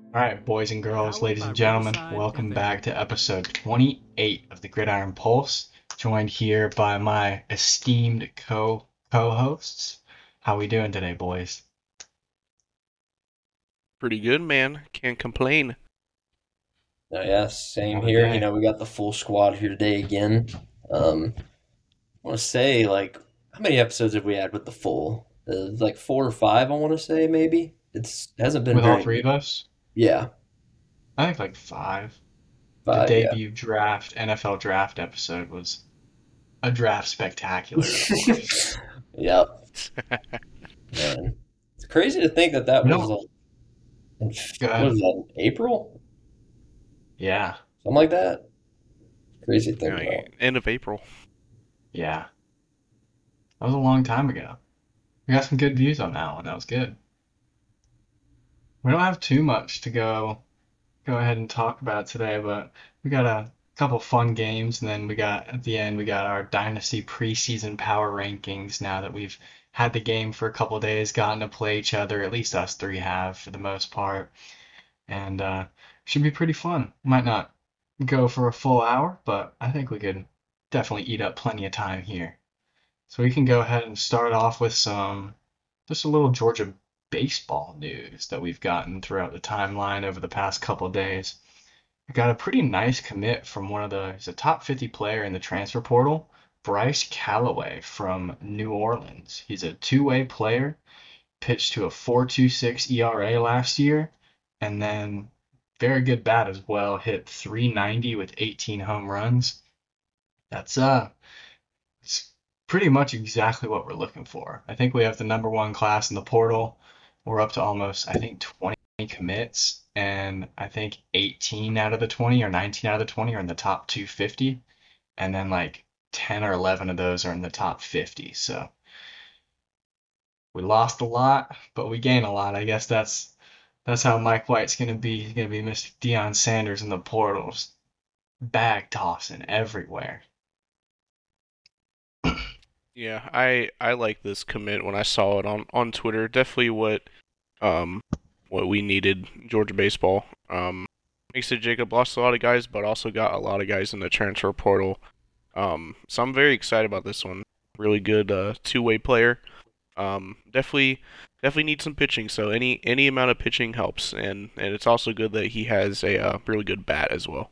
All right, boys and girls, ladies and gentlemen, welcome back to episode 28 of the Gridiron Pulse. Joined here by my esteemed co-hosts. How we doing today, boys? Pretty good, man. Can't complain. Yeah, same Another here. day. We got the full squad here today again. I want to say, how many episodes have we had with the full? Like 4 or 5, I want to say, maybe. It hasn't been With all very three of many. us? Yeah, I think like five. The 5, yeah. debut draft, NFL draft episode was a draft spectacular, of course. Yep, man. It's crazy to think that that You was, know, go what ahead. was that, April? Yeah, Something like that. Crazy to think about. End of April. yeah. That was a long time ago. We got some good views on that one. That was good. We don't have too much to go ahead and talk about today, but we got a couple fun games, and then we got at the end we got our Dynasty preseason power rankings. Now that we've had the game for a couple of days, gotten to play each other, at least us three have for the most part, and should be pretty fun. Might not go for a full hour, but I think we could definitely eat up plenty of time here. So we can go ahead and start off with some just a little Georgia baseball news that we've gotten throughout the timeline over the past couple of days. I got a pretty nice commit from he's a top 50 player in the transfer portal, Bryce Callaway from New Orleans. He's a two-way player, pitched to a 4.26 ERA last year, and then very good bat as well, hit 390 with 18 home runs. That's it's pretty much exactly what we're looking for. I think we have the number one class in the portal. We're up to almost, I think, 20 commits, and I think 18 out of the 20 or 19 out of the 20 are in the top 250, and then like 10 or 11 of those are in the top 50. So we lost a lot, but we gained a lot. I guess that's how Mike White's gonna be. He's gonna be Mr. Deion Sanders in the portals, bag tossing everywhere. Yeah, I like this commit when I saw it on Twitter. Definitely um what we needed Georgia baseball. Makes it Jacob lost a lot of guys, but also got a lot of guys in the transfer portal. So I'm very excited about this one. Really good two-way player. Definitely need some pitching. So any amount of pitching helps, and it's also good that he has a really good bat as well.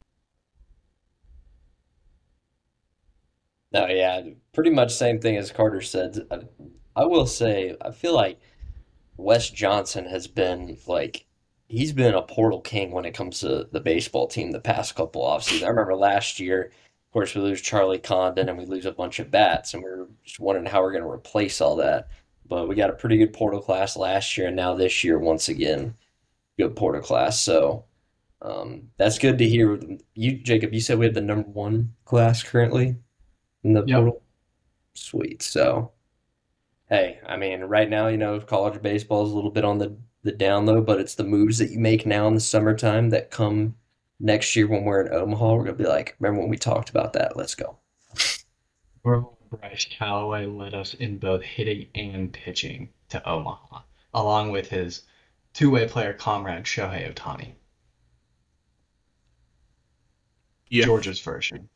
No, yeah, pretty much same thing as Carter said. I will say, I feel like Wes Johnson has been he's been a portal king when it comes to the baseball team the past couple offseasons. I remember last year, of course, we lose Charlie Condon and we lose a bunch of bats, and we're just wondering how we're going to replace all that. But we got a pretty good portal class last year, and now this year, once again, good portal class. So that's good to hear. You, Jacob, you said we have the number one class currently in the Yep. portal. Sweet. So hey, I mean, right now, college baseball is a little bit on the down low, but it's the moves that you make now in the summertime that come next year when we're in Omaha. We're gonna be like, remember when we talked about that? Let's go. Bryce Callaway led us in both hitting and pitching to Omaha, along with his two-way player comrade Shohei Ohtani, Yeah. Georgia's version.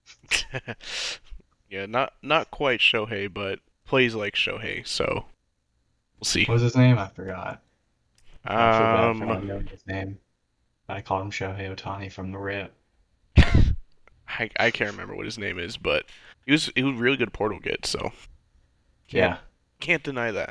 Yeah, not quite Shohei, but plays like Shohei, so we'll see. What was his name? I forgot. I feel bad for Um, not knowing his name. I called him Shohei Ohtani from the rip. I can't remember what his name is, but he was a really good portal get, so can't Yeah, can't deny that.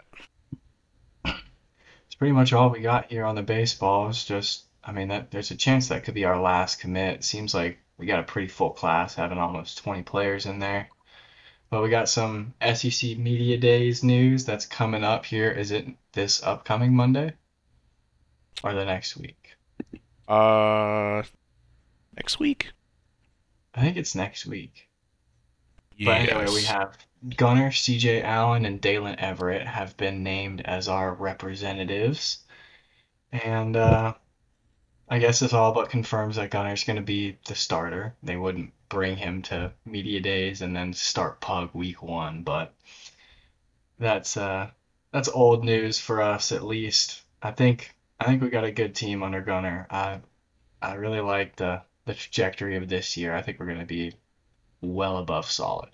it's pretty much all we got here on the baseball. It's just, I mean, that there's a chance that could be our last commit. It seems like we got a pretty full class, having almost 20 players in there. But we got some SEC Media Days news that's coming up here. Is it this upcoming Monday or the next week? Uh, Next week? I think it's next week. But anyway, we Yes. have Gunner, CJ Allen, and Dalen Everett have been named as our representatives. And I guess this all but confirms that Gunner's going to be the starter. They wouldn't bring him to media days and then start Pug week one, but that's uh that's old news for us at least. I think I think we got a good team under Gunner. I really like the trajectory of this year. I think we're going to be well above solid.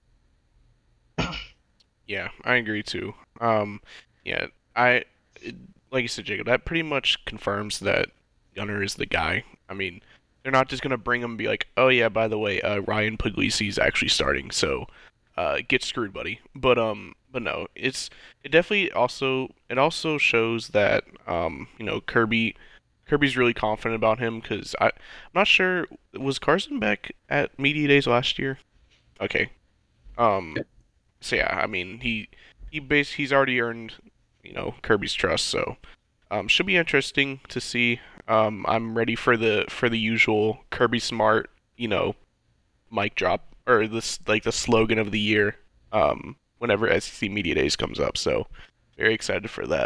Yeah, I agree too. Yeah, I it, like you said, Jacob. That pretty much confirms that Gunner is the guy. I mean, they're not just gonna bring him and be like, "Oh yeah, by the way, Ryan Puglisi is actually starting, so get screwed, buddy." But no, it definitely also shows that Kirby's really confident about him because I'm not sure, was Carson back at media days last year? Okay. Um, so yeah, I mean he's already earned Kirby's trust, so should be interesting to see. I'm ready for the usual Kirby Smart mic drop or this like the slogan of the year whenever SEC Media Days comes up. So very excited for that.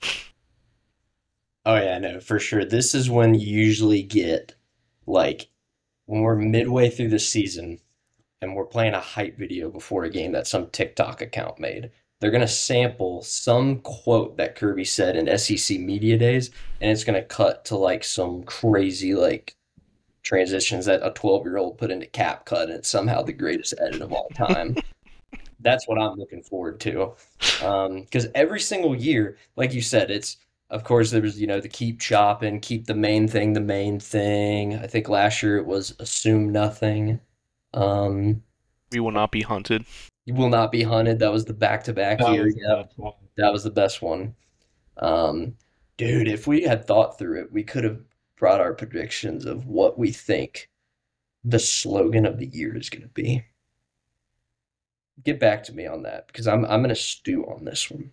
Oh yeah, no, for sure. This is when you usually get like when we're midway through the season and we're playing a hype video before a game that some TikTok account made. They're gonna sample some quote that Kirby said in SEC Media Days, and it's gonna cut to like some crazy like transitions that a 12-year-old put into CapCut, and it's somehow the greatest edit of all time. That's what I'm looking forward to. Because every single year, like you said, it's of course there was the keep chopping, keep the main thing the main thing. I think last year it was assume nothing. Um, We will not be hunted. you will not be hunted. That was the back-to-back That year. was the Yep, best one. that was the best one. Um, dude, if we had thought through it, we could have brought our predictions of what we think the slogan of the year is going to be. Get back to me on that because I'm gonna stew on this one.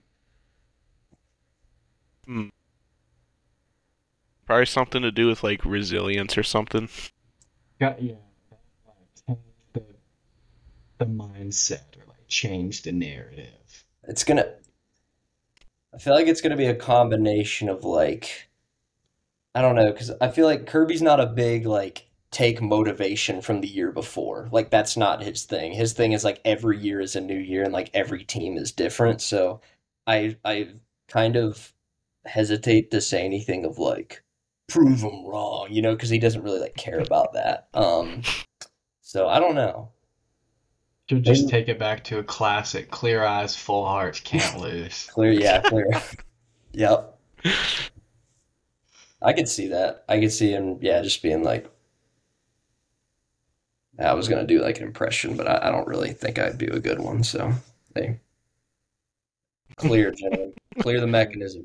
Hmm. Probably something to do with like resilience or something. Yeah, like the mindset or like change the narrative. It's gonna. I feel like it's gonna be a combination of like I don't know because I feel like Kirby's not a big like take motivation from the year before. Like that's not his thing. His thing is like every year is a new year and like every team is different. So I kind of hesitate to say anything of like prove him wrong, because he doesn't really like care about that. So I don't know. Should just Maybe take it back to a classic: clear eyes, full hearts, can't lose. clear, yeah, clear. Yep. I could see that. I could see him, yeah, just being like, I was gonna do like an impression, but I don't really think I'd do a good one. So, hey, clear, gentlemen, clear the mechanism.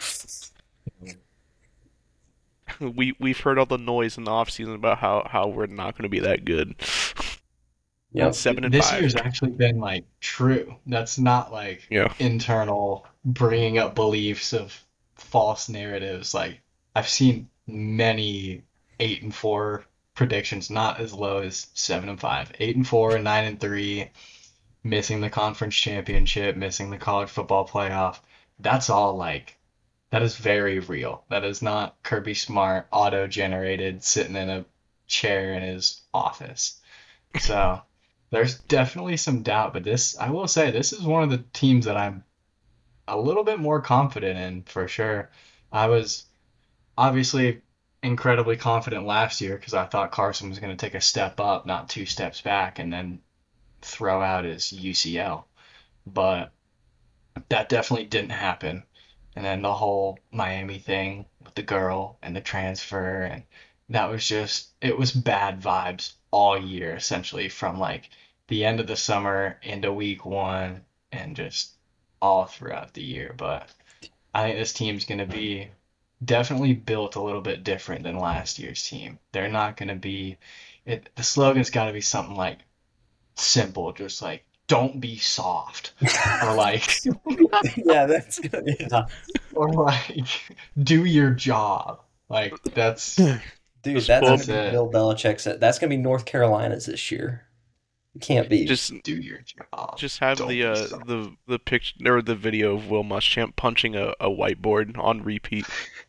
We've heard all the noise in the off season about how we're not going to be that good. Yep. Seven and This five. year's actually been like true. That's not like Yeah. internal bringing up beliefs of false narratives. Like I've seen many 8-4 predictions, not as low as 7-5, 8-4, 9-3, missing the conference championship, missing the college football playoff. That's all like that is very real. That is not Kirby Smart auto generated sitting in a chair in his office. So there's definitely some doubt, but I will say, this is one of the teams that I'm a little bit more confident in for sure. I was obviously incredibly confident last year because I thought Carson was going to take a step up, not two steps back, and then throw out his UCL. But that definitely didn't happen. And then the whole Miami thing with the girl and the transfer, and that was just, it was bad vibes all year, essentially, from like the end of the summer into week one and just all throughout the year. But I think this team's going to be definitely built a little bit different than last year's team. They're not going to be, the slogan's got to be something like simple, just like, don't be soft, or like, Yeah, that's good. Yeah. or like do your job. Like Dude, Just that's pull gonna up, that's be it. Bill Belichick said. That's gonna be North Carolina's this year. It can't be. just Do your job. just have Don't the be soft. the picture or the video of Will Muschamp punching a whiteboard on repeat.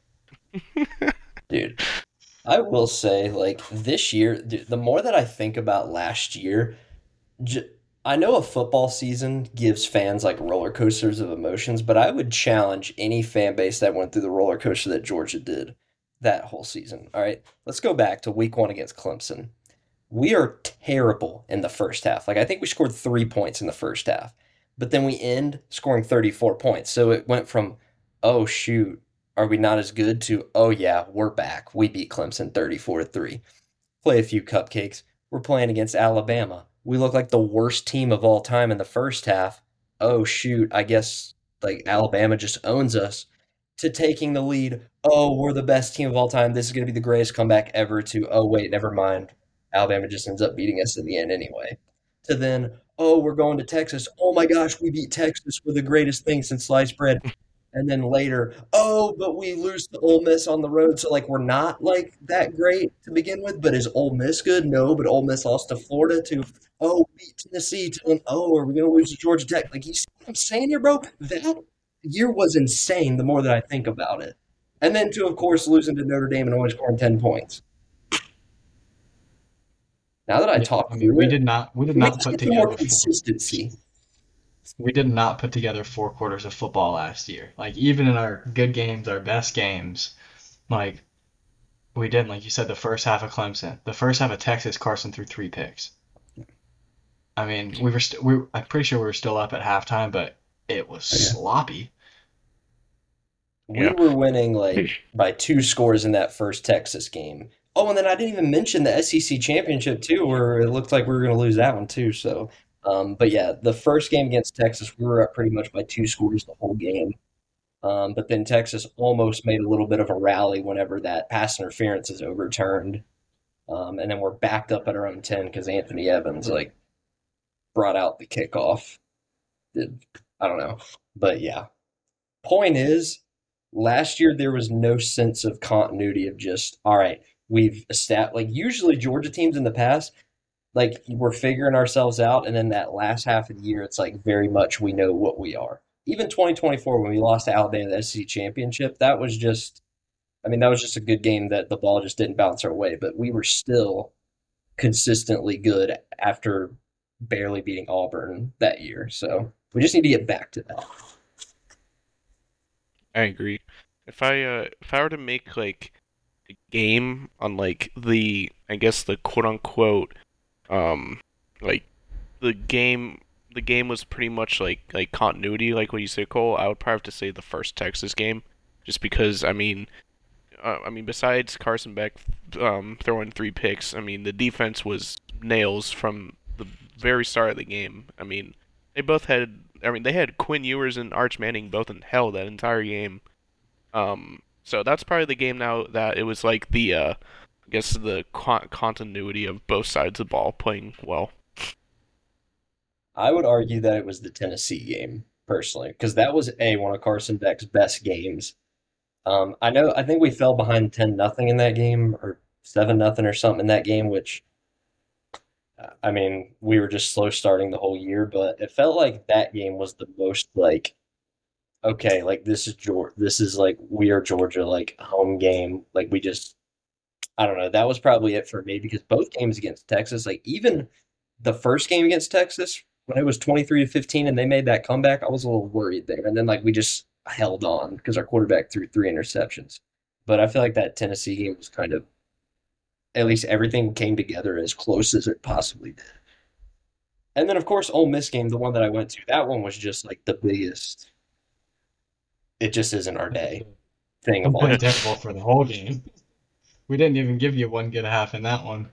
Dude, I will say, like this year, the more that I think about last year, j I know a football season gives fans like roller coasters of emotions, but I would challenge any fan base that went through the roller coaster that Georgia did that whole season. All right, let's go back to week one against Clemson. We are terrible in the first half. Like, I think we scored 3 points in the first half, but then we end scoring 34 points. So it went from, oh, shoot, are we not as good to, oh, yeah, we're back. We beat Clemson 34-3. Play a few cupcakes. We're playing against Alabama. We look like the worst team of all time in the first half. Oh shoot, I guess like Alabama just owns us. To taking the lead. Oh, we're the best team of all time. This is going to be the greatest comeback ever. To oh wait, never mind. Alabama just ends up beating us in the end anyway. To then, oh, we're going to Texas. Oh my gosh, we beat Texas. We're the greatest thing since sliced bread. And then later, oh, but we lose to Ole Miss on the road, so like we're not like that great to begin with. But is Ole Miss good? No, but Ole Miss lost to Florida to oh beat Tennessee to oh are we gonna lose to Georgia Tech? Like you see what I'm saying here, bro? That year was insane. The more that I think about it, and then to of course losing to Notre Dame and only scoring 10 points. Now that I Yeah, talk I mean, through it, we did can we not just put get some more together consistency? we did not put together 4 quarters of football last year. Like even in our good games, our best games, like we didn't. Like you said, the first half of Clemson, the first half of Texas, Carson threw 3 picks. I mean, I'm pretty sure we were still up at halftime, but it was Yeah. sloppy. We Yeah. were winning like by 2 scores in that first Texas game. Oh, and then I didn't even mention the SEC championship too, where it looked like we were going to lose that one too. So, but yeah, the first game against Texas, we were up pretty much by 2 scores the whole game. But then Texas almost made a little bit of a rally whenever that pass interference is overturned. And then we're backed up at our own 10 because Anthony Evans like brought out the kickoff. Did I don't know, but yeah. Point is, last year there was no sense of continuity of just all right. We've established like usually Georgia teams in the past like we're figuring ourselves out, and then that last half of the year, it's like very much we know what we are. Even 2024 when we lost to Alabama in the SEC championship, that was just, I mean, that was just a good game that the ball just didn't bounce our way, but we were still consistently good after barely beating Auburn that year. So we just need to get back to that. I agree. If I were to make like a game on like the I guess the quote unquote um like the game was pretty much like continuity like what you said, Cole, I would probably have to say the first Texas game just because I mean besides Carson Beck throwing 3 picks, I mean the defense was nails from the very start of the game. I mean they had Quinn Ewers and Arch Manning both in hell that entire game. So that's probably the game now that it was like I guess the continuity of both sides of the ball playing well. I would argue that it was the Tennessee game personally, because that was a one of Carson Beck's best games. I think we fell behind 10-0 in that game or 7-0 or something in that game, which I mean we were just slow starting the whole year, but it felt like that game was the most like okay, like this is Georgia, this is like we are Georgia, like home game, like we just I don't know. That was probably it for me because both games against Texas, like even the first game against Texas when it was 23-15 and they made that comeback, I was a little worried there. And then like we just held on because our quarterback threw 3 interceptions. But I feel like that Tennessee game was kind of at least everything came together as close as it possibly did. And then of course Ole Miss game, the one that I went to, that one was just like the biggest. It just isn't our day thing We of all played time. terrible for the whole game. We didn't even give you one good half in that one.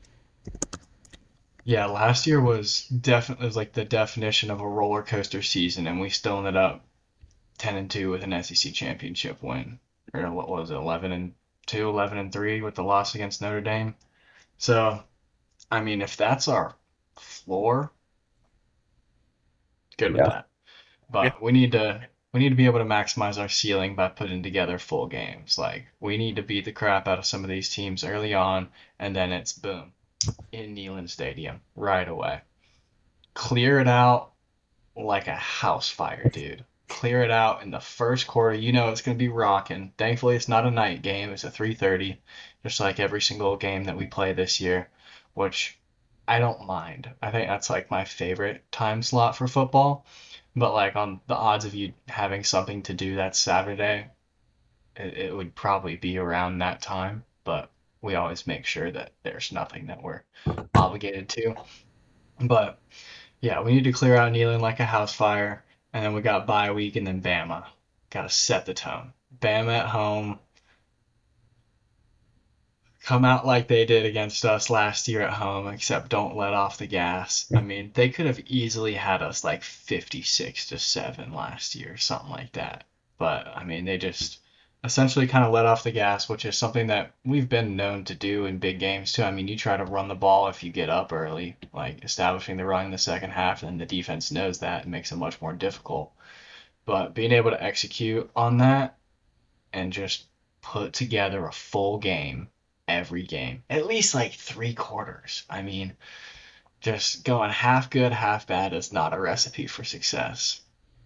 Yeah, last year was definitely was like the definition of a roller coaster season, and we still ended up 10-2 with an SEC championship win, or what was it, 11-2, 11-3 with the loss against Notre Dame. So, I mean, if that's our floor, good with Yeah. that. Yeah, But we need to be able to maximize our ceiling by putting together full games. Like we need to beat the crap out of some of these teams early on, and then it's boom in Neyland Stadium right away. Clear it out like a house fire, dude. Clear it out in the first quarter. You know it's gonna be rocking. Thankfully, it's not a night game. It's a 3:30, just like every single game that we play this year, which I don't mind. I think that's like my favorite time slot for football. But like on the odds of you having something to do that Saturday, it would probably be around that time. But we always make sure that there's nothing that we're obligated to. But yeah, we need to clear out Neyland like a house fire, and then we got bye week and then Bama. Got to set the tone. Bama at home, come out like they did against us last year at home, except don't let off the gas. I mean, they could have easily had us like 56-7 last year, something like that. But I mean, they just essentially kind of let off the gas, which is something that we've been known to do in big games too. I mean, you try to run the ball if you get up early, like establishing the run in the second half, and the defense knows that and makes it much more difficult. But being able to execute on that and just put together a full game every game, at least like 3 quarters. I mean, just going half good, half bad is not a recipe for success.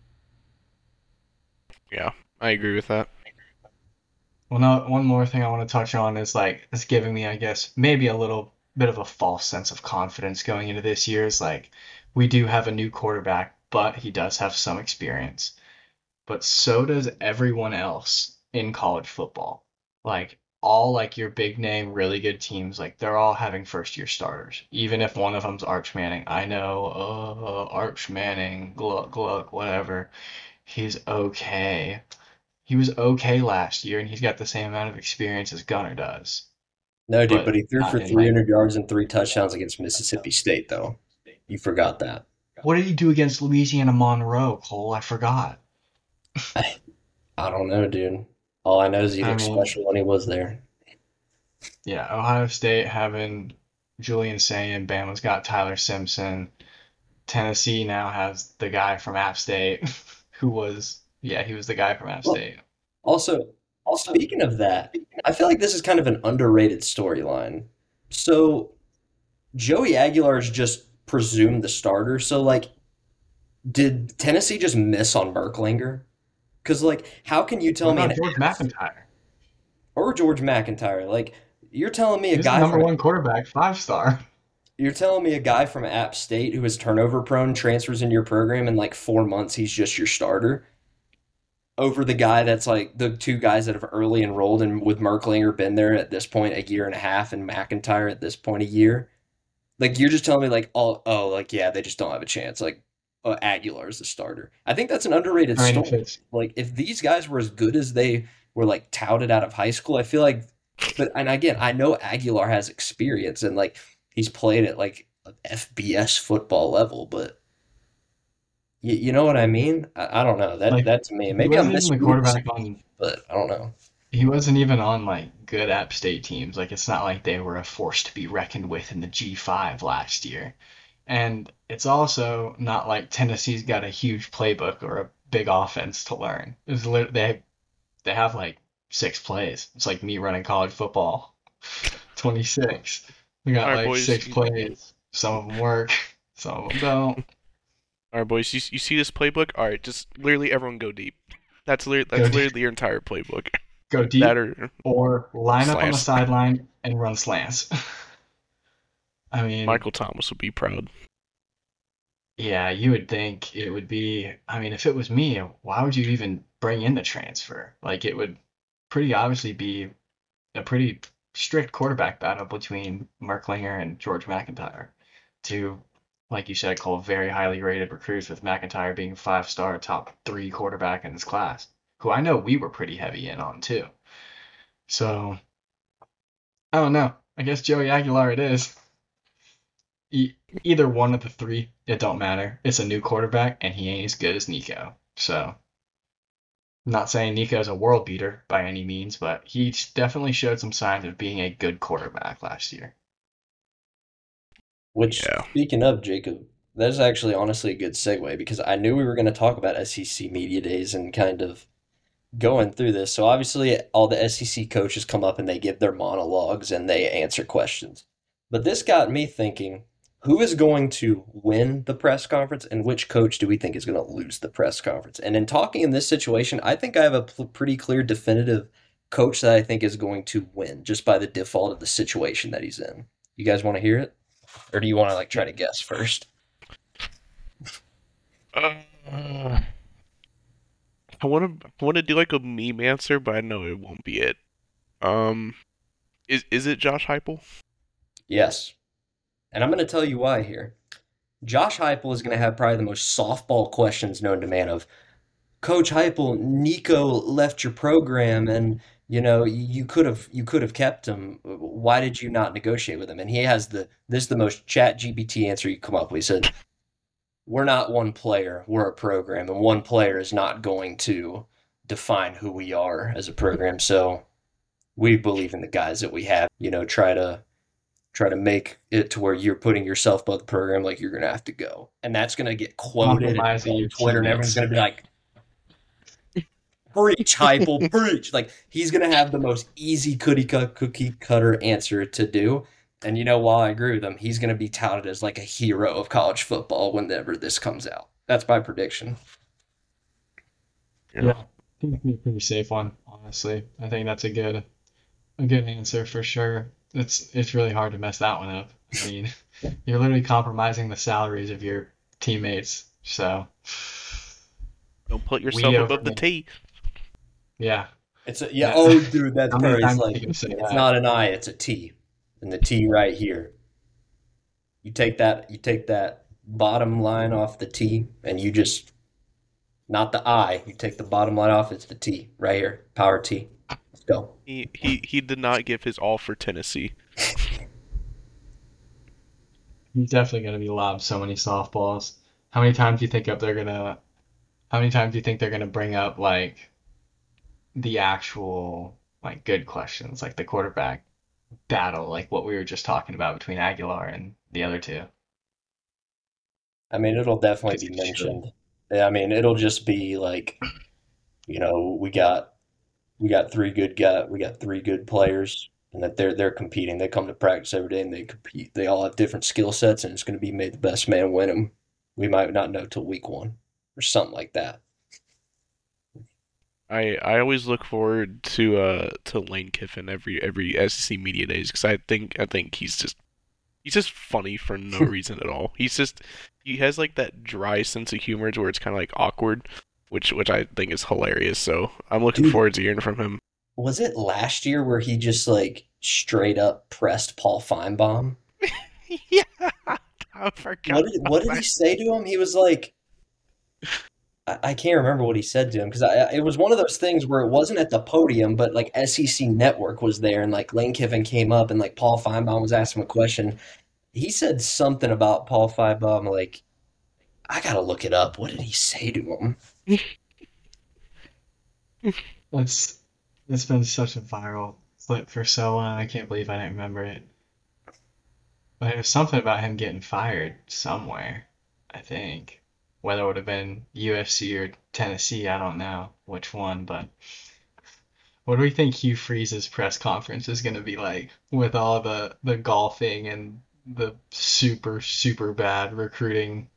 Yeah, I agree with that. Well, now one more thing I want to touch on is like it's giving me, I guess, maybe a little bit of a false sense of confidence going into this year. Is like we do have a new quarterback, but he does have some experience. But so does everyone else in college football. Like all like your big name, really good teams, like they're all having first year starters. Even if one of them's Arch Manning. I know, Arch Manning, Gluck, Gluck, whatever. He's okay. He was okay last year, and he's got the same amount of experience as Gunner does. No, dude, but But he threw not for in like, 300 yards and 3 touchdowns against Mississippi State, though. You forgot that. what did he do against Louisiana Monroe, Cole? I forgot. I, I don't know, dude. All I know is he I looked mean, special when he was there. yeah, Ohio State having Julian Sayin, Bama's got Tyler Simpson. Tennessee now has the guy from App State who was, yeah, he was the guy from App Well, State. also, speaking of that, I feel like this is kind of an underrated storyline. So, Joey Aguilar is just presumed the starter. So, like, did Tennessee just miss on Merklinger? Because, like, how can you What tell me about an George McIntyre? or George McIntyre? Like, you're telling me a He's the guy number from one quarterback, 5 star. you're telling me a guy from App State who is turnover prone transfers into your program in like 4 months, he's just your starter over the guy that's like the two guys that have early enrolled and with Merklinger been there at this point a year and a half and McIntyre at this point a year. Like you're just telling me like like yeah they just don't have a chance. Like Aguilar is the starter. I think that's an underrated I mean, if story. it's, Like if these guys were as good as they were like touted out of high school, I feel like. But and again, I know Aguilar has experience and like he's played at like FBS football level, but you know what I mean? I don't know. That like, that's me. he Maybe I'm wasn't even the misreading the quarterback situation, on, but I don't know. he wasn't even on like good App State teams. Like, it's not like they were a force to be reckoned with in the G5 last year. And it's also not like Tennessee's got a huge playbook or a big offense to learn. They have like 6 plays. It's like me running college football. 26. We All got right, like boys. 6 plays. Some of them work, some of them don't. All right, boys. You see this playbook? All right, just literally everyone go deep. Go That's literally your entire playbook. go That deep or or line up on the slants. sideline and run slants. I mean, Michael Thomas would be proud. yeah, you would think it would be. I mean, if it was me, why would you even bring in the transfer? Like, it would pretty obviously be a pretty strict quarterback battle between Merklinger and George McIntyre. Two, like you said, Cole, very highly rated recruits, with McIntyre being 5 star, top 3 quarterback in his class, who I know we were pretty heavy in on too. So, I don't know. I guess Joey Aguilar it is. E- Either one of the three, it don't matter. It's a new quarterback, and he ain't as good as Nico. So, I'm not saying Nico's a world beater by any means, but he definitely showed some signs of being a good quarterback last year. Which Yeah. speaking of Jacob, that's actually honestly a good segue because I knew we were going to talk about SEC media days and kind of going through this. So obviously all the SEC coaches come up and they give their monologues and they answer questions. But this got me thinking, who is going to win the press conference and which coach do we think is going to lose the press conference? And in talking in this situation, I think I have a pretty clear definitive coach that I think is going to win just by the default of the situation that he's in. You guys want to hear it? Or do you want to try to guess first? Uh, I want to do like a meme answer, but I know it won't be it. Um, is it Josh Heupel? Yes. And I'm going to tell you why here. Josh Heupel is going to have probably the most softball questions known to man of Coach Heupel, Nico left your program and you could have kept him. Why did you not negotiate with him? And he has this is the most chat GPT answer you come up with. He said, we're not one player, we're a program, and one player is not going to define who we are as a program. So we believe in the guys that we have. Try to make it to where you're putting yourself above the program, like you're gonna have to go, and that's gonna get quoted Compromising on your Twitter, and everyone's teammates. gonna be like, "Preach, Heupel, preach!" Like he's gonna have the most easy cookie cutter answer to do. And while I agree with him, he's gonna be touted as like a hero of college football whenever this comes out. That's my prediction. Yeah, Yeah. I think it'd be a pretty safe one, honestly. I think that's a good answer for sure. It's really hard to mess that one up. I mean, you're literally compromising the salaries of your teammates. So Don't put yourself we above the over T. yeah. Yeah. Yeah. Oh, dude, that's How many perfect. It's times are like you gonna say it's that? not an I, it's a T, and the T right here. You take that bottom line off the T, and you just not the I. You take the bottom line off. It's the T right here. Power T. Let's go. He did not give his all for Tennessee. He's definitely gonna be lobbed so many softballs. How many times do you think they're gonna how many times do you think they're gonna bring up like the actual like good questions, like the quarterback battle, like what we were just talking about between Aguilar and the other two? I mean, it'll definitely Because be he should. mentioned. Yeah, I mean, it'll just be like, we got three good players, and that they're competing. They come to practice every day and they compete. They all have different skill sets, and it's going to be made the best man win them. We might not know till week one or something like that. I always look forward to Lane Kiffin every SEC media days because I think he's just funny for no reason at all. He has like that dry sense of humor to where it's kind of like awkward, which I think is hilarious. So I'm looking Dude, forward to hearing from him. was it last year where he just straight up pressed Paul Feinbaum? Yeah, I forgot What about did he that. say to him? He was like, I can't remember what he said to him because it was one of those things where it wasn't at the podium, but like SEC Network was there, and like Lane Kiffin came up, and like Paul Feinbaum was asking him a question. He said something about Paul Feinbaum, like I gotta look it up. What did he say to him? It's it's been such a viral clip for so long. I can't believe I didn't remember it. But it was something about him getting fired somewhere, I think. Whether it would have been USC or Tennessee, I don't know which one, but what do we think Hugh Freeze's press conference is going to be like with all the golfing and the super, super bad recruiting?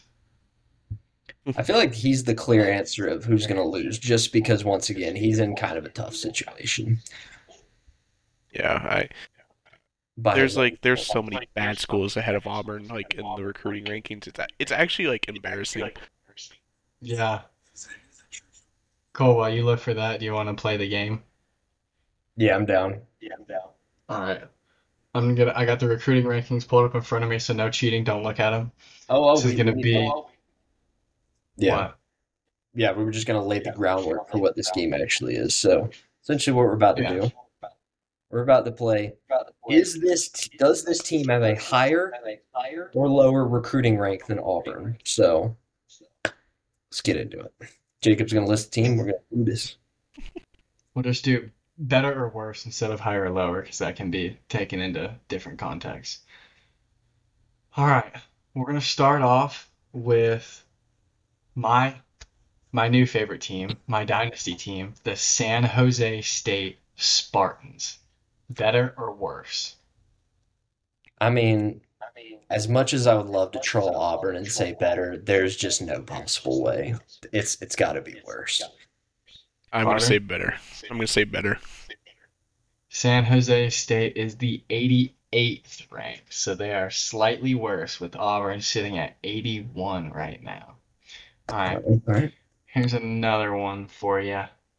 I feel like he's the clear answer of who's gonna lose, just because once again he's in kind of a tough situation Yeah, I by his there's own. like there's so many bad schools ahead of Auburn like in the recruiting rankings. It's actually like embarrassing. Yeah. Cole, while you look for that, do you want to play the game? Yeah, I'm down. All right. I got the recruiting rankings pulled up in front of me, so no cheating. Don't look at them. Oh, This is we gonna need to. be Yeah, what? yeah, we were just gonna lay the groundwork for what this game actually is. So essentially, what we're about to Yeah. do, we're about to play. Does this team have a higher or lower recruiting rank than Auburn? So let's get into it. Jacob's gonna list the team. We're gonna do this. We'll just do better or worse instead of higher or lower, because that can be taken into different contexts. All right. We're gonna start off with my my new favorite team, my dynasty team, the San Jose State Spartans. Better or worse? I mean, as much as I would love to troll Auburn and say better, there's just no possible way. It's got to be worse. I'm gonna say Carter? better. I'm gonna say better. San Jose State is the 8th ranked, so they are slightly worse with Auburn sitting at 81 right now. All right, All right. here's another one for you.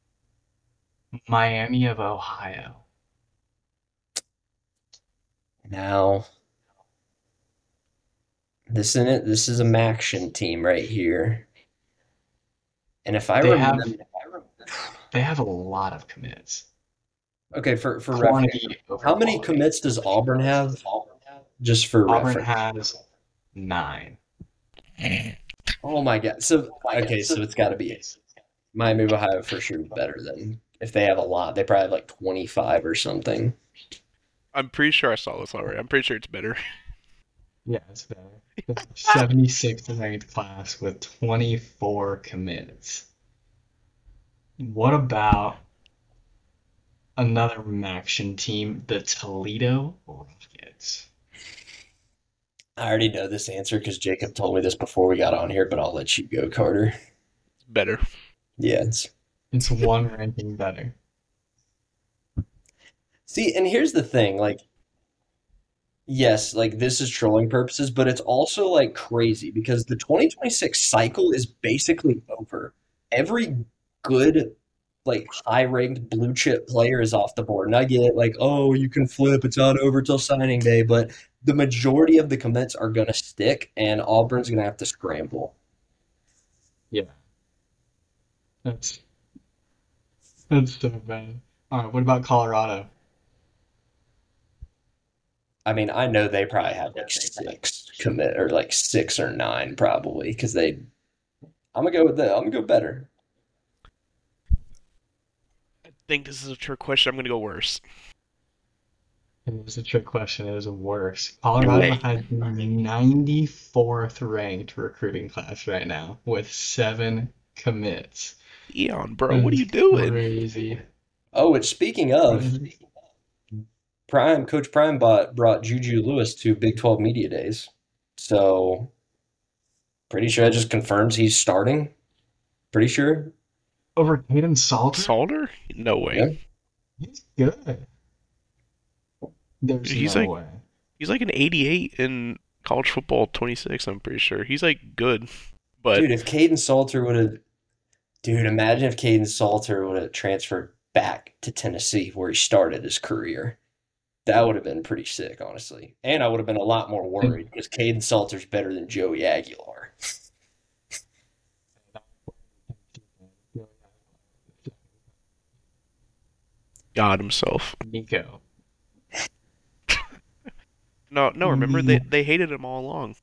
Miami of Ohio. Now, this isn't it. This is a Maction team right here. And if I They remember, have a lot of commits. okay, for reference, Quantity over how many quality. commits does Auburn have? Just for Auburn reference. has 9. Oh my God. So okay, so it's got to be Miami of Ohio for sure better than if they have a lot. They probably have like 25 or something. I'm pretty sure I saw this already. I'm pretty sure it's better. Yeah, it's better. The 76th ranked class with 24 commits. What about another Maction team, the Toledo Rockets? I already know this answer because Jacob told me this before we got on here, but I'll let you go, Carter. It's better. Yeah, It's one ranking better. see, and here's the thing, like, yes, like this is trolling purposes, but it's also like crazy because the 2026 cycle is basically over. Every good, like high-ranked blue chip player is off the board. And I get like, oh, you can flip, it's not over till signing day, but the majority of the commits are gonna stick, and Auburn's gonna have to scramble. Yeah, that's that's so bad. All right, what about Colorado? I mean, I know they probably have like six commit or like six or nine probably because they. I'm gonna go with that. I'm gonna go better. I think this is a trick question. I'm gonna go worse. It was a trick question. It was worse. Colorado Wait. has the 94th ranked recruiting class right now with 7 commits. Eon, bro, what are That's you doing? crazy. Oh, which speaking of, Coach Prime brought Juju Lewis to Big 12 Media Days. So pretty sure that just confirms he's starting. Pretty sure. Over Caden Salter? Salter? No way. Yeah. He's good. There's He's no like way. he's like an 88 in college football 26. I'm pretty sure he's like good, but Dude, if Caden Salter would have, dude, imagine if Caden Salter would have transferred back to Tennessee where he started his career. That would have been pretty sick, honestly. And I would have been a lot more worried because Caden Salter's better than Joey Aguilar. God himself. Nico. No. Remember they hated him all along.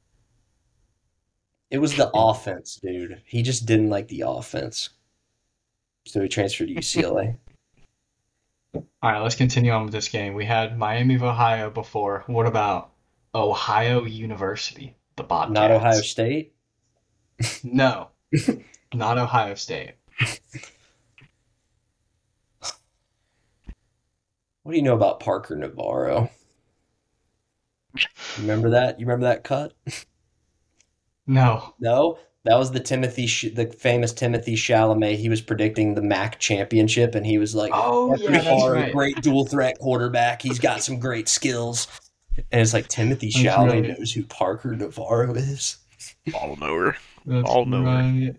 It was the offense, dude. He just didn't like the offense. So he transferred to UCLA. All right, let's continue on with this game. We had Miami of Ohio before. What about Ohio University, the Bobcats? Not Ohio State? No, not Ohio State. What do you know about Parker Navarro? Remember that? You remember that cut? No. No? That was the famous Timothy Chalamet. He was predicting the MAC championship, and he was like, Oh, Parker yeah, that's Navarro, right. great dual threat quarterback. He's got some great skills. And it's like Timothy That's Chalamet right. knows who Parker Navarro is. All nowhere. That's All nowhere. right.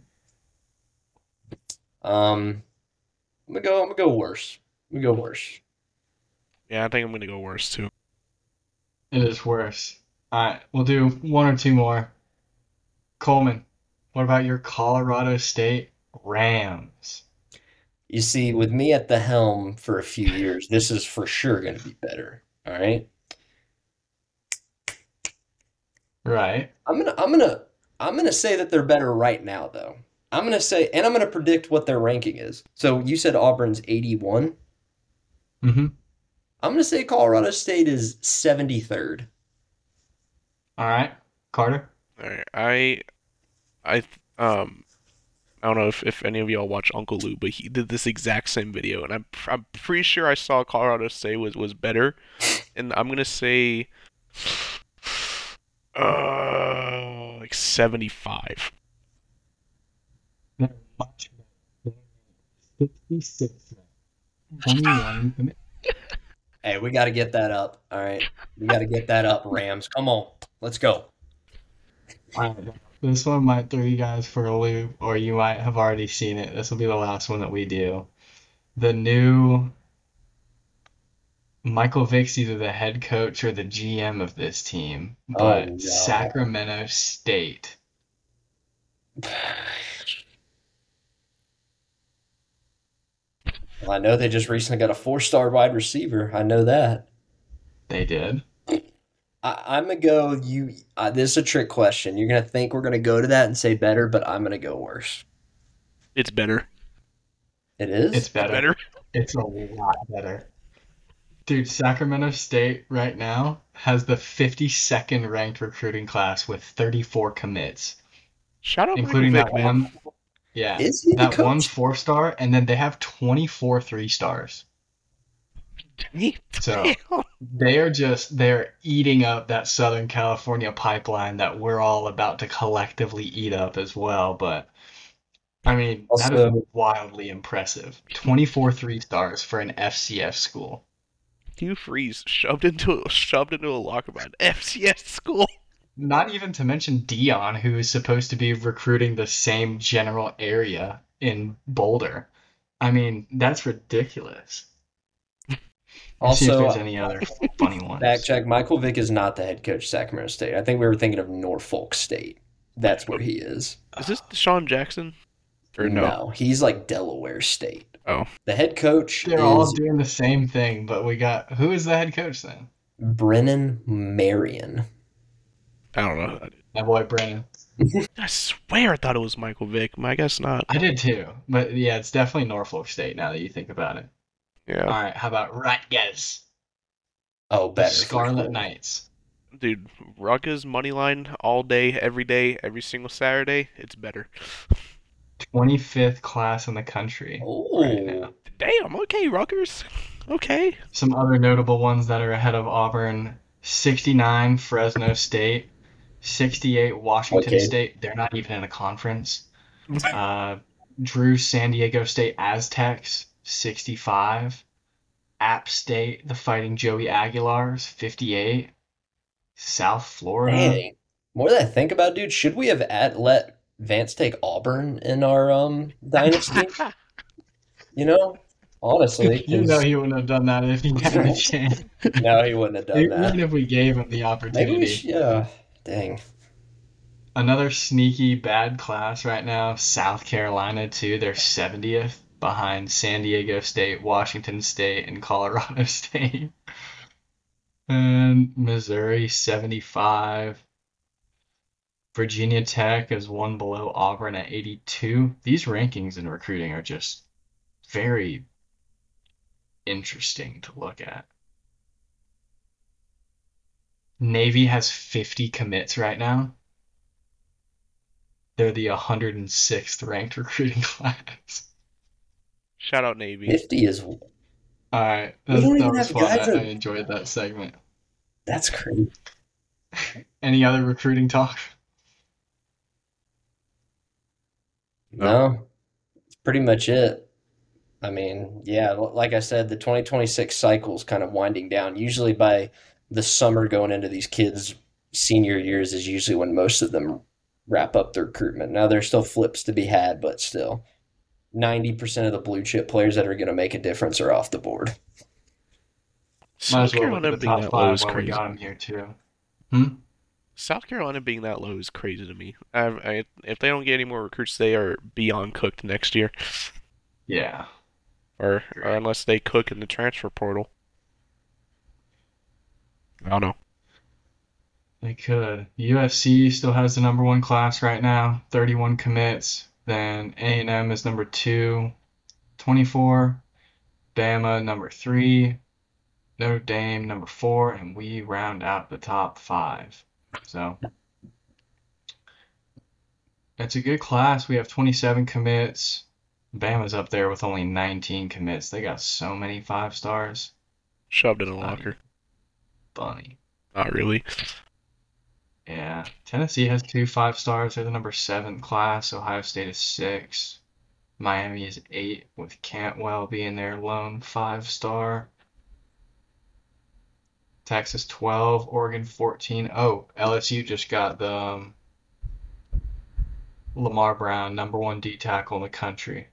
I'm gonna go worse. I'm gonna go worse. Yeah, I think I'm gonna go worse too. It is worse. All right, we'll do one or two more. Coleman, what about your Colorado State Rams? You see, with me at the helm for a few years, this is for sure gonna be better. All right. Right. I'm gonna say that they're better right now, though. I'm gonna say, and I'm gonna predict what their ranking is. So you said Auburn's 81. Mm-hmm. I'm gonna say Colorado State is 73rd. All right, Carter. All right, I don't know if any of y'all watch Uncle Lou, but he did this exact same video, and I'm pretty sure I saw Colorado State was better, and I'm gonna say like 75. They're much better. They're 66. 21 commit. Hey, we got to get that up. All right. We got to get that up, Rams. Come on. Let's go. All right, this one might throw you guys for a loop, or you might have already seen it. This will be the last one that we do. The new Michael Vick's either the head coach or the GM of this team, Oh, but no. Sacramento State, Well, I know they just recently got a four-star wide receiver. I know that. they did. I'm gonna go. This is a trick question. You're gonna think we're gonna go to that and say better, but I'm gonna go worse. It's better. It It's is. It's better. better. It's a lot better. Dude, Sacramento State right now has the 52nd ranked recruiting class with 34 commits, Shout out Michael including that Vick, man. one, yeah, Is he the that one coach? 4-star, and then they have 24 3-stars. So Damn. they're eating up that Southern California pipeline that we're all about to collectively eat up as well. But I mean, that is Also, wildly impressive. 24 3-stars for an FCS school. Hugh Freeze shoved into a locker by an FCS school. Not even to mention Dion, who is supposed to be recruiting the same general area in Boulder. I mean, that's ridiculous. Let me see if there's also, any other funny fact ones. check. Michael Vick is not the head coach of Sacramento State. I think we were thinking of Norfolk State. That's where he is. Is this Deshaun Jackson? Or no? No, he's like Delaware State. Oh, The head coach They're all is doing the same thing, but we got who is the head coach then? Brennan Marion. I don't know. My boy Brennan. I swear I thought it was Michael Vick. I guess not. I did too, but yeah, it's definitely Norfolk State now that you think about it. Yeah. All right, how about Rutgers, Oh, the better for Scarlet sure. Knights? Dude, Rutgers money line all day, every single Saturday. It's better. 25th class in the country right now. Oh, Damn. Okay, Rutgers. Okay. Some other notable ones that are ahead of Auburn: 69 Fresno State, 68 Washington okay. State. They're not even in a conference. Uh, Drew San Diego State Aztecs, 65. App State, the Fighting Joey Aguilars, 58. South Florida. Dang. More than I think about, dude, should we have let Vance take Auburn in our dynasty? You know, honestly, You know because he wouldn't have done that if he had the chance. no, he wouldn't have done Even that. if we gave him the Maybe we opportunity. should. Yeah. Dang. Another sneaky bad class right now, South Carolina too. They're 70th behind San Diego State, Washington State, and Colorado State. And Missouri 75. Virginia Tech is one below Auburn at 82. These rankings in recruiting are just very interesting to look at. Navy has 50 commits right now. They're the 106th ranked recruiting class. Shout out Navy. 50 is. All right, We don't that even was have fun. guys I that. enjoyed that segment. That's crazy. Any other recruiting talk? No. No, that's pretty much it. I mean, yeah, like I said, the 2026 cycle is kind of winding down. Usually by the summer going into these kids' senior years is usually when most of them wrap up their recruitment. Now there's still flips to be had, but still, 90% of the blue chip players that are going to make a difference are off the board. Might South as well look at Carolina the being top that low five is while we crazy. got them here too. Hmm? South Carolina being that low is crazy to me. If they don't get any more recruits, they are beyond cooked next year, Yeah. or unless they cook in the transfer portal. I don't know. They could. USC still has the number one class right now, 31 commits. Then A&M is number two, 24. Bama number three. Notre Dame number four, and we round out the top five. So it's a good class. We have 27 commits. Bama's up there with only 19 commits. They got so many 5-stars. Shoved in It's a not locker. even funny. Not really. Yeah. Tennessee has two 5-stars. They're the number seven class. Ohio State is six. Miami is eight, with Cantwell being their lone 5-star. Texas 12, Oregon 14. Oh, LSU just got the Lamar Brown, number one D tackle in the country.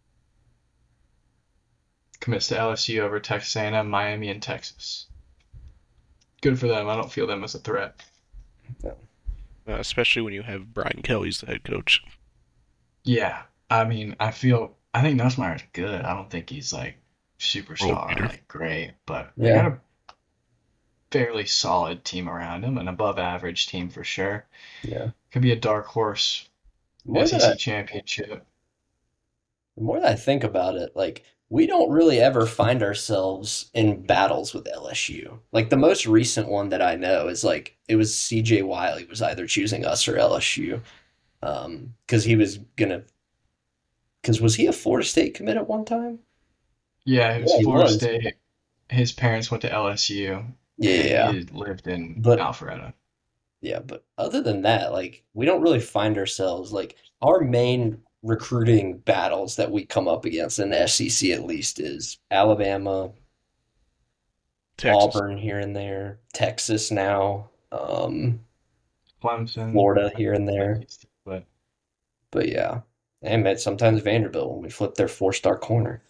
Commits to LSU over Texas A&M, Miami, and Texas. Good for them. I don't feel them as a threat. Especially when you have Brian Kelly's the head coach. Yeah, I mean, I think Nussmeier's good. I don't think he's like World superstar, beater. like great, but they got Yeah, a fairly solid team around him, an above average team for sure. yeah. Could be a dark horse The more that I, SEC championship. the more that I think about it, like we don't really ever find ourselves in battles with LSU. Like the most recent one that I know is like it was CJ Wiley was either choosing us or LSU. Because he was gonna. Because was he a Florida State commit at one time? Yeah, it was Yeah, he Florida was. State. His parents went to LSU, Yeah, and yeah. he lived in But Alpharetta. yeah, but other than that, like we don't really find ourselves like our main recruiting battles that we come up against in the SEC at least is Alabama, Texas. Auburn here and there, Texas now, Clemson, Florida here and there. but But yeah, and man, sometimes Vanderbilt when we flip their four-star corner.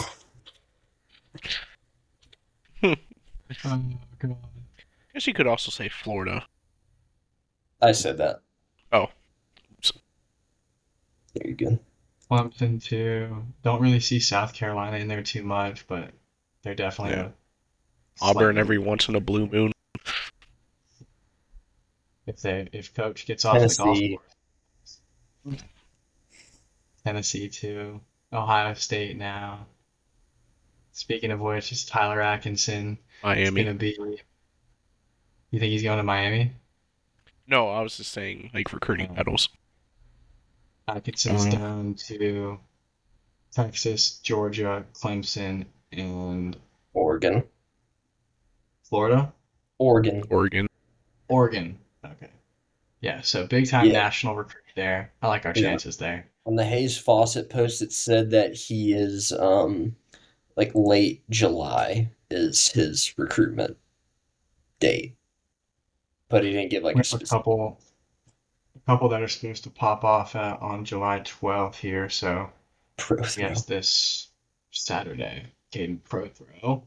I oh god, guess you could also say Florida. I said that. Oh, There you go. Clemson too. Don't really see South Carolina in there too much, but they're definitely yeah. a slight Auburn move. every once in a blue moon. If coach gets off the golf Tennessee, course. Tennessee too. Ohio State now. Speaking of which, it's Tyler Atkinson. It's Miami. gonna be. You think he's going to Miami? No, I was just saying like recruiting Um, battles. Atkinson's down to Texas, Georgia, Clemson, and Oregon, Florida. Oregon. Oregon. Oregon. Okay. Yeah, so big time Yeah, national recruit there. I like our yeah. chances there. On the Hayes Fawcett post, it said that he is like late July is his recruitment date, but he didn't give like We a have specific a couple that are supposed to pop off on July 12th here, so pro I guess throw. this Saturday, Caden Prothrow.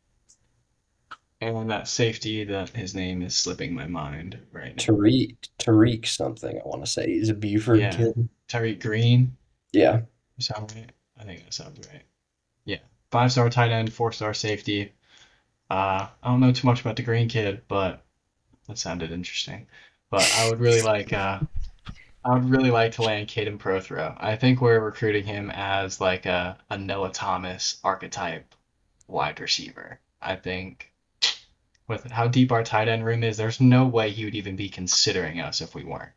And that safety that his name is slipping my mind right now. Tariq something, I want to say. He's a Buford Yeah, kid. Tyreek Green. Yeah. Sound right? I think that sounds right. Yeah. 5-star tight end, 4-star safety. I don't know too much about the Green kid, but that sounded interesting. But I would really like to land Caden Prothrow. I think we're recruiting him as like a Noah Thomas archetype wide receiver. I think with how deep our tight end room is, there's no way he would even be considering us if we weren't.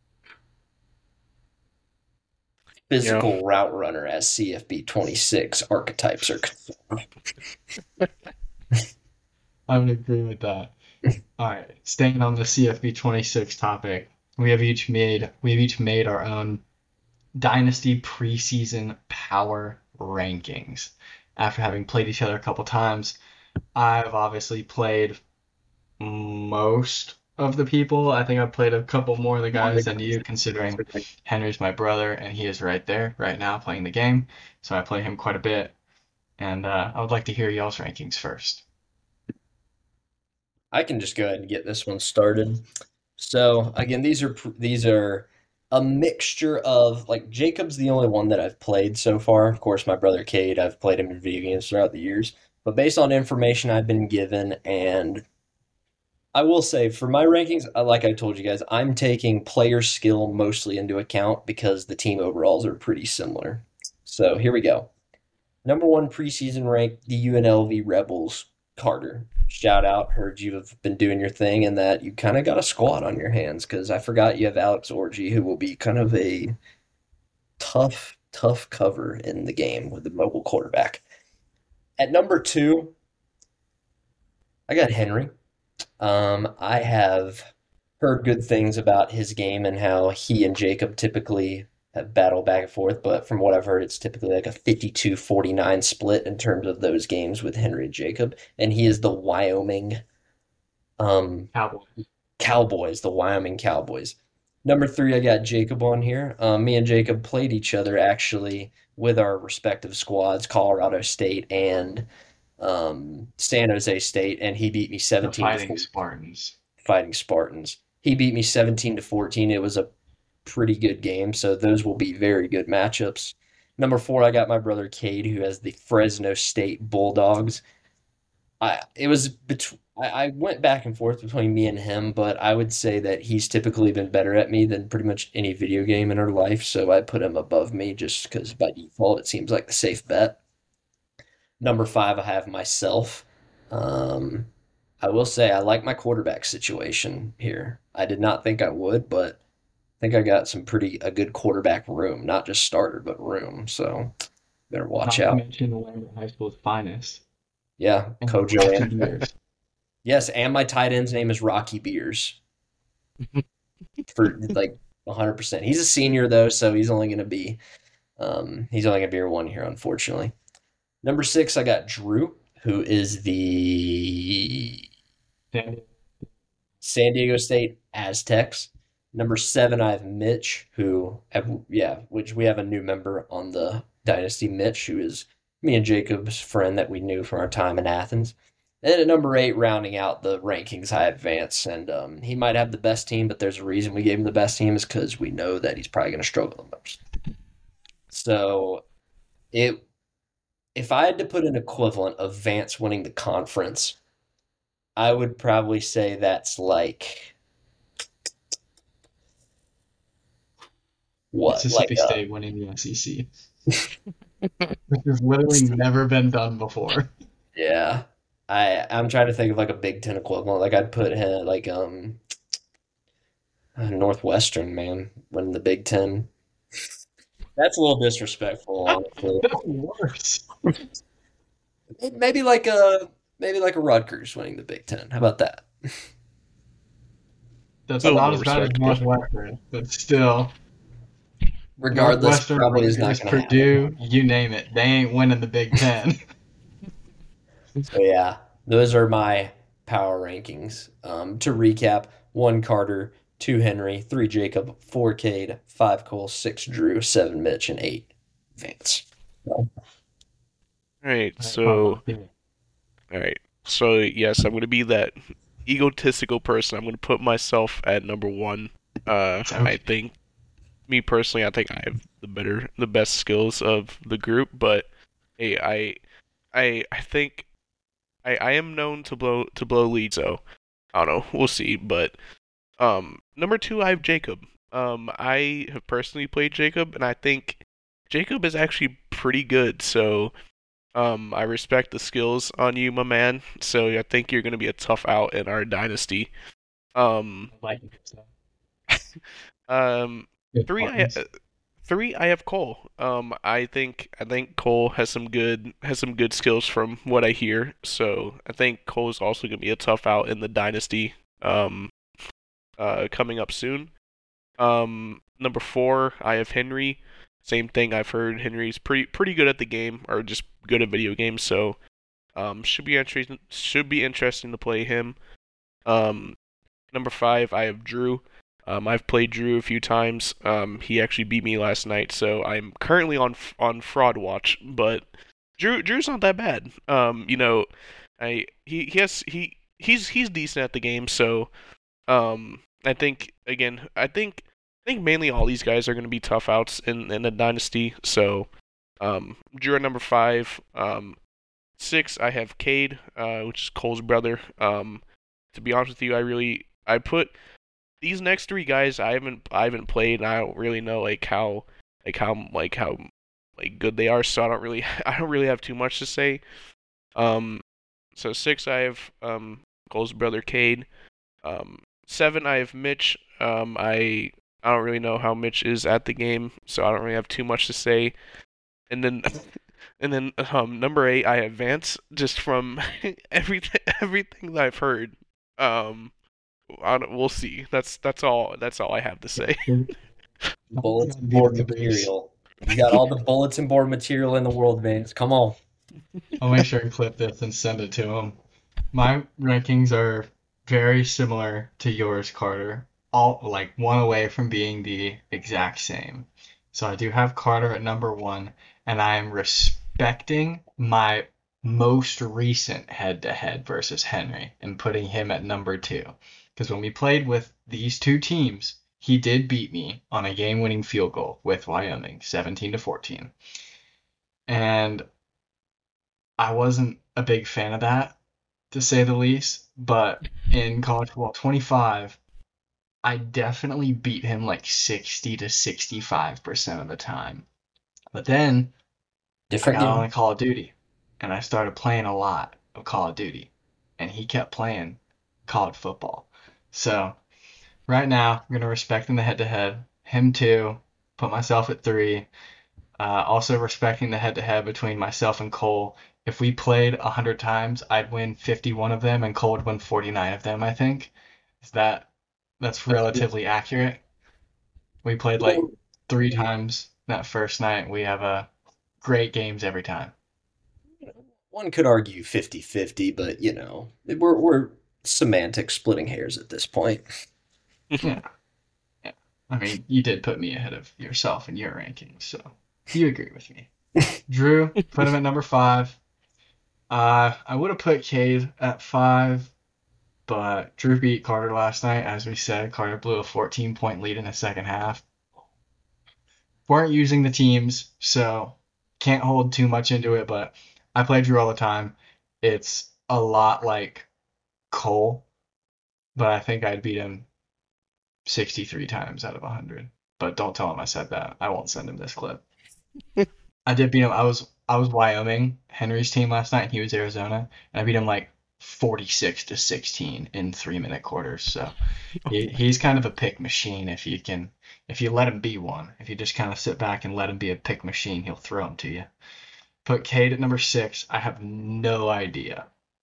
Yeah. Physical route runner as CFB 26 archetypes are confirmed. I would agree with that. All right, staying on the CFB 26 topic, we have each made our own Dynasty preseason power rankings. After having played each other a couple times, I've obviously played most of the people. I think I've played a couple more of the guys than you, considering Henry's my brother and he is right there right now playing the game. So I play him quite a bit. And I would like to hear y'all's rankings first. I can just go ahead and get this one started. So again, these are a mixture of like Jacob's the only one that I've played so far. Of course, my brother Cade, I've played him in video games throughout the years. But based on information I've been given, and I will say for my rankings, like I told you guys, I'm taking player skill mostly into account because the team overalls are pretty similar. So here we go. Number one preseason rank, the UNLV Rebels, Carter. Shout out, heard you have been doing your thing and that you kind of got a squad on your hands because I forgot you have Alex Orgy, who will be kind of a tough cover in the game with the mobile quarterback. At number two, I got Henry. I have heard good things about his game and how he and Jacob typically have battled back and forth, but from what I've heard, it's typically like a 52-49 split in terms of those games with Henry and Jacob, and he is the Wyoming Cowboys. Cowboys, the Wyoming Cowboys. Number three, I got Jacob on here. Me and Jacob played each other actually with our respective squads, Colorado State and San Jose State, and he beat me The 17 to Fighting 14. Spartans. Fighting Spartans. He beat me 17 to 14. It was a pretty good game, so those will be very good matchups. Number four, I got my brother Cade, who has the Fresno State Bulldogs. I went back and forth between me and him, but I would say that he's typically been better at me than pretty much any video game in our life, so I put him above me just because by default it seems like the safe bet. Number five, I have myself. Um, I will say I like my quarterback situation here. I did not think I would, but I think I got a good quarterback room, not just starter, but room. So better watch Not to out. mention Lamberton High School's finest. Yeah, And Kojo Rocky and Beers. yes, and my tight end's name is Rocky Beers for like 100%. He's a senior though, so he's only gonna be your one here, unfortunately. Number six, I got Drew, who is the San San Diego State Aztecs. Number seven, I have Mitch, which we have a new member on the Dynasty, Mitch, who is me and Jacob's friend that we knew from our time in Athens. And at number eight, rounding out the rankings, I have Vance, and he might have the best team, but there's a reason we gave him the best team is because we know that he's probably going to struggle the most. So, it if I had to put an equivalent of Vance winning the conference, I would probably say that's like what, like Mississippi State winning the SEC. Which has literally never been done before. yeah. I'm trying to think of like a Big Ten equivalent. Like I'd put him like Northwestern man winning the Big Ten. That's a little disrespectful, honestly. That's worse. Maybe like a Rutgers winning the Big Ten. How about that? That's Still not more as bad as respectable. Northwestern, but still. Regardless, Northwestern, probably is not Rutgers, going to happen. Purdue, you name it. They ain't winning the Big Ten. So yeah, those are my power rankings. To recap: one Carter, two Henry, three Jacob, four Cade, five Cole, six Drew, seven Mitch, and eight Vance. So, Alright, so yes, I'm gonna be that egotistical person. I'm gonna put myself at number one. I think me personally, I think I have the best skills of the group, but hey, I think I am known to blow leads, so I don't know, we'll see. But number two, I have Jacob. I have personally played Jacob, and I think Jacob is actually pretty good. So I respect the skills on you, my man. So I think you're gonna be a tough out in our dynasty. Um, Like it, so. um, Good three, Spartans. I have Cole. I think Cole has some good skills from what I hear. So I think Cole's also gonna be a tough out in the dynasty. Um, coming up soon. Number four, I have Henry. Same thing. I've heard Henry's pretty good at the game, or just good at video games. So should be interesting. Should be interesting to play him. Um, Number five, I have Drew. I've played Drew a few times. He actually beat me last night, so I'm currently on fraud watch. But Drew's not that bad. He's decent at the game. So I think mainly all these guys are going to be tough outs in the dynasty. So Drew at number five. Six, I have Cade, which is Cole's brother. To be honest with you, I put these next three guys I haven't played, and I don't really know how good they are, so I don't really have too much to say. Um, so six I have Cole's brother Cade. Seven I have Mitch. I don't really know how Mitch is at the game, so I don't really have too much to say. And then number eight I have Vance, just from everything that I've heard. Um, we'll see. That's all I have to say. bulletin Gotta board beat the Bears. material. You got all the bulletin board material in the world, Vance. Come on. I'll make sure and clip this and send it to him. My rankings are very similar to yours, Carter. All like one away from being the exact same. So I do have Carter at number one, and I am respecting my most recent head-to-head versus Henry and putting him at number two. Because when we played with these two teams, he did beat me on a game-winning field goal with Wyoming, 17-14. And I wasn't a big fan of that, to say the least. But in college football 25, I definitely beat him like 60 to 65% of the time. But then I Different got on game. to Call of Duty and I started playing a lot of Call of Duty. And he kept playing college football. So right now, I'm going to respect in the head to head. Him two, put myself at three. Also respecting the head-to-head between myself and Cole. If we played 100 times, I'd win 51 of them, and Cole would win 49 of them, I think. Is that's relatively accurate? We played like Well, 3 times that first night. We have great games every time. one could argue 50-50, but we're semantic splitting hairs at this point. Yeah, yeah. I mean, you did put me ahead of yourself in your rankings, so you agree with me. Drew, put him at number five. I would have put Cade at five, but Drew beat Carter last night. As we said, Carter blew a 14-point lead in the second half. Weren't using the teams, so can't hold too much into it, but I play Drew all the time. It's a lot like Cole, but I think I'd beat him 63 times out of 100. But don't tell him I said that. I won't send him this clip. I did beat him. I was Wyoming, Henry's team last night, and he was Arizona, and I beat him like 46-16 in 3-minute quarters. So he's kind of a pick machine if you let him be one. If you just kind of sit back and let him be a pick machine, he'll throw them to you. Put Cade at number six. I have no idea.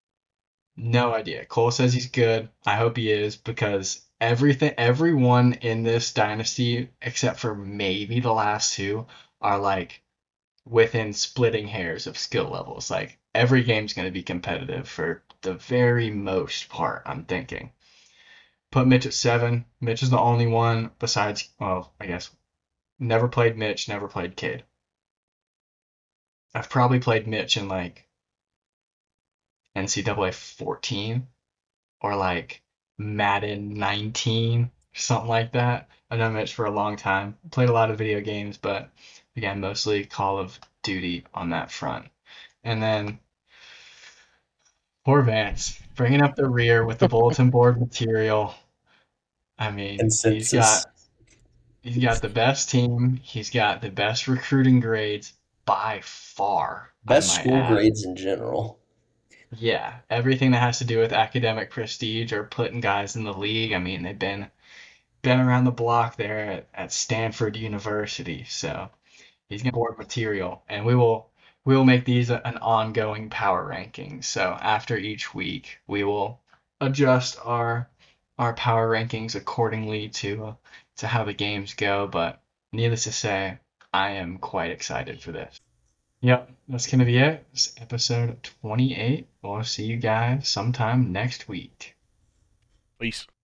No idea. Cole says he's good. I hope he is because everyone in this dynasty, except for maybe the last two, are like within splitting hairs of skill levels. Like every game's going to be competitive for the very most part, I'm thinking. Put Mitch at seven. Mitch is the only one besides, well, I guess, never played Mitch, never played Cade. I've probably played Mitch in like NCAA 14 or like Madden 19, something like that. I've known Mitch for a long time. Played a lot of video games, but again, mostly Call of Duty on that front. And then poor Vance, bringing up the rear with the bulletin board material. I mean, Consensus. he's got the best team. He's got the best recruiting grades by far, I Best might school add. grades in general. Yeah, everything that has to do with academic prestige or putting guys in the league. I mean, they've been around the block there at Stanford University. So he's gonna board material, and we will make these an ongoing power ranking. So after each week, we will adjust our power rankings accordingly to how the games go. But needless to say, I am quite excited for this. Yep, that's gonna be it. It's episode 28. We'll see you guys sometime next week. Peace.